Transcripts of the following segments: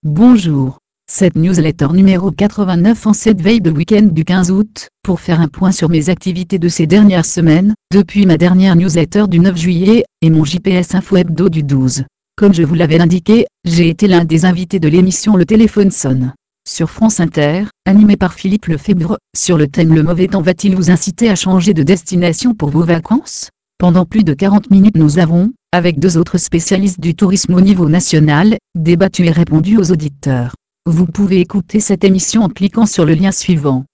Bonjour. Cette newsletter numéro 89 en cette veille de week-end du 15 août, pour faire un point sur mes activités de ces dernières semaines, depuis ma dernière newsletter du 9 juillet, et mon JPS Info Hebdo du 12. Comme je vous l'avais indiqué, j'ai été l'un des invités de l'émission Le Téléphone sonne. Sur France Inter, animé par Philippe Lefebvre, sur le thème Le mauvais temps va-t-il vous inciter à changer de destination pour vos vacances ? Pendant plus de 40 minutes nous avons, avec deux autres spécialistes du tourisme au niveau national, débattu et répondu aux auditeurs. Vous pouvez écouter cette émission en cliquant sur le lien suivant,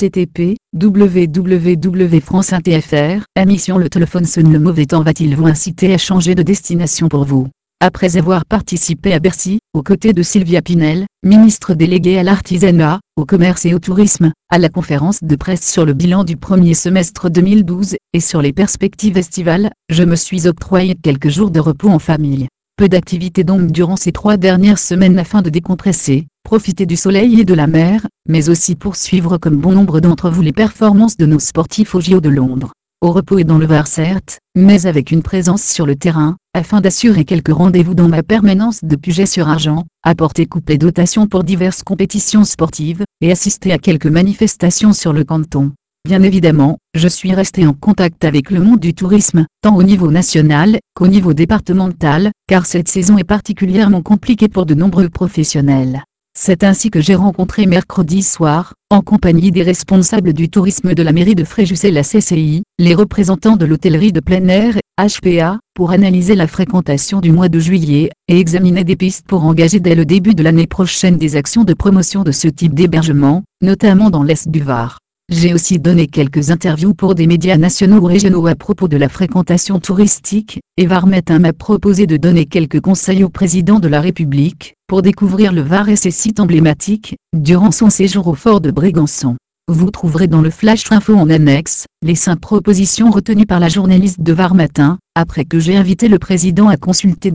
http://www.franceinter.fr. Émission Le téléphone sonne. Le mauvais temps va-t-il vous inciter à changer de destination pour vous ? Après avoir participé à Bercy, aux côtés de Sylvia Pinel, ministre déléguée à l'artisanat, au commerce et au tourisme, à la conférence de presse sur le bilan du premier semestre 2012, et sur les perspectives estivales, je me suis octroyé quelques jours de repos en famille. Peu d'activités donc durant ces 3 dernières semaines afin de décompresser, profiter du soleil et de la mer, mais aussi poursuivre comme bon nombre d'entre vous les performances de nos sportifs au JO de Londres. Au repos et dans le Var certes, mais avec une présence sur le terrain, afin d'assurer quelques rendez-vous dans ma permanence de Puget-sur-Argent, apporter coupe et dotation pour diverses compétitions sportives, et assister à quelques manifestations sur le canton. Bien évidemment, je suis resté en contact avec le monde du tourisme, tant au niveau national qu'au niveau départemental, car cette saison est particulièrement compliquée pour de nombreux professionnels. C'est ainsi que j'ai rencontré mercredi soir, en compagnie des responsables du tourisme de la mairie de Fréjus et la CCI, les représentants de l'hôtellerie de plein air, HPA, pour analyser la fréquentation du mois de juillet, et examiner des pistes pour engager dès le début de l'année prochaine des actions de promotion de ce type d'hébergement, notamment dans l'Est du Var. J'ai aussi donné quelques interviews pour des médias nationaux ou régionaux à propos de la fréquentation touristique, et Varmetin m'a proposé de donner quelques conseils au président de la République, pour découvrir le Var et ses sites emblématiques, durant son séjour au fort de Brégançon. Vous trouverez dans le Flash Info en annexe, les 5 propositions retenues par la journaliste de Var Matin, après que j'ai invité le président à consulter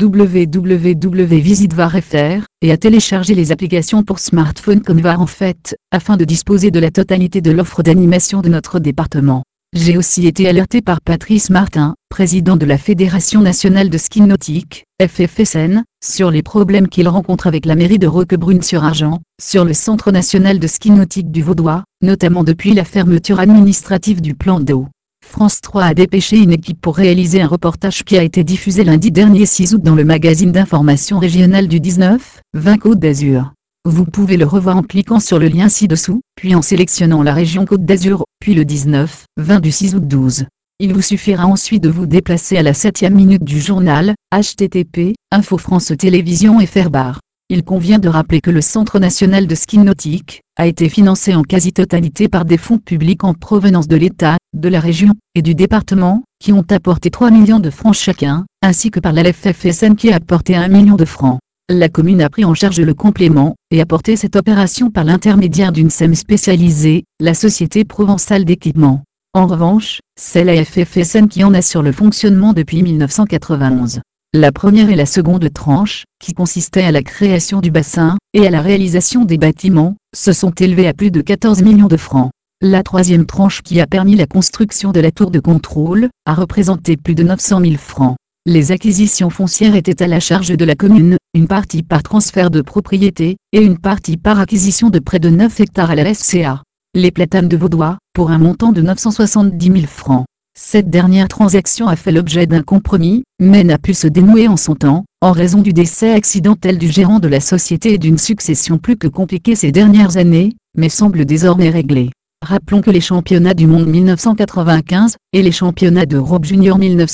www.visitevar.fr, et à télécharger les applications pour smartphone comme Var en fait, afin de disposer de la totalité de l'offre d'animation de notre département. J'ai aussi été alerté par Patrice Martin, président de la Fédération nationale de ski nautique, FFSN, sur les problèmes qu'il rencontre avec la mairie de Roquebrune-sur-Argent, sur le Centre national de ski nautique du Vaudois, notamment depuis la fermeture administrative du plan d'eau. France 3 a dépêché une équipe pour réaliser un reportage qui a été diffusé lundi dernier 6 août dans le magazine d'information régional du 19-20 Côte d'Azur. Vous pouvez le revoir en cliquant sur le lien ci-dessous, puis en sélectionnant la région Côte d'Azur, puis le 19-20 du 6 août 12. Il vous suffira ensuite de vous déplacer à la 7e minute du journal, http://Info France Télévisions FR. Il convient de rappeler que le Centre national de ski nautique a été financé en quasi-totalité par des fonds publics en provenance de l'État, de la région et du département, qui ont apporté 3 millions de francs chacun, ainsi que par la FFSN qui a apporté 1 million de francs. La commune a pris en charge le complément, et a porté cette opération par l'intermédiaire d'une SEM spécialisée, la Société Provençale d'Équipement. En revanche, c'est la FFSN qui en assure le fonctionnement depuis 1991. La première et la seconde tranche, qui consistaient à la création du bassin, et à la réalisation des bâtiments, se sont élevées à plus de 14 millions de francs. La troisième tranche qui a permis la construction de la tour de contrôle, a représenté plus de 900 000 francs. Les acquisitions foncières étaient à la charge de la commune, une partie par transfert de propriété, et une partie par acquisition de près de 9 hectares à la SCA. Les platanes de Vaudois, pour un montant de 970 000 francs. Cette dernière transaction a fait l'objet d'un compromis, mais n'a pu se dénouer en son temps, en raison du décès accidentel du gérant de la société et d'une succession plus que compliquée ces dernières années, mais semble désormais réglée. Rappelons que les championnats du monde 1995, et les championnats d'Europe Junior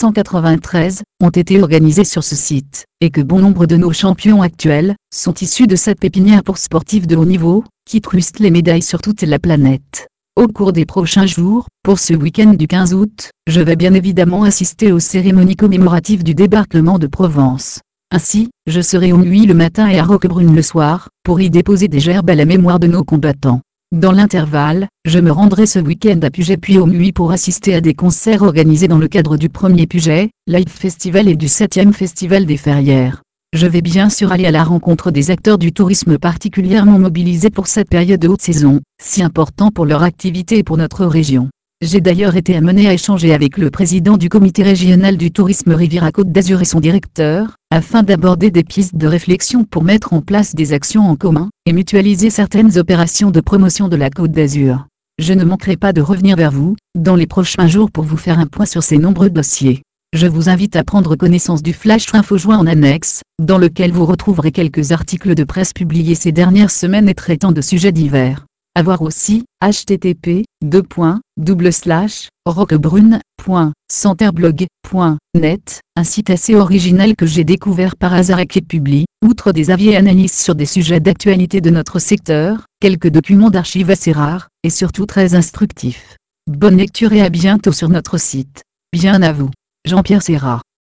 1993, ont été organisés sur ce site, et que bon nombre de nos champions actuels, sont issus de cette pépinière pour sportifs de haut niveau, qui truste les médailles sur toute la planète. Au cours des prochains jours, pour ce week-end du 15 août, je vais bien évidemment assister aux cérémonies commémoratives du débarquement de Provence. Ainsi, je serai au Muy le matin et à Roquebrune le soir, pour y déposer des gerbes à la mémoire de nos combattants. Dans l'intervalle, je me rendrai ce week-end à Puget puis au Muy pour assister à des concerts organisés dans le cadre du 1er Puget Live Festival et du 7e Festival des Ferrières. Je vais bien sûr aller à la rencontre des acteurs du tourisme particulièrement mobilisés pour cette période de haute saison, si important pour leur activité et pour notre région. J'ai d'ailleurs été amené à échanger avec le président du comité régional du tourisme Riviera-Côte d'Azur et son directeur, afin d'aborder des pistes de réflexion pour mettre en place des actions en commun, et mutualiser certaines opérations de promotion de la Côte d'Azur. Je ne manquerai pas de revenir vers vous, dans les prochains jours pour vous faire un point sur ces nombreux dossiers. Je vous invite à prendre connaissance du Flash Info joint en annexe, dans lequel vous retrouverez quelques articles de presse publiés ces dernières semaines et traitant de sujets divers. À voir aussi, http://roquebrune.centerblog.net, un site assez original que j'ai découvert par hasard et qui publie, outre des avis et analyses sur des sujets d'actualité de notre secteur, quelques documents d'archives assez rares, et surtout très instructifs. Bonne lecture et à bientôt sur notre site. Bien à vous. Jean-Pierre Serrat.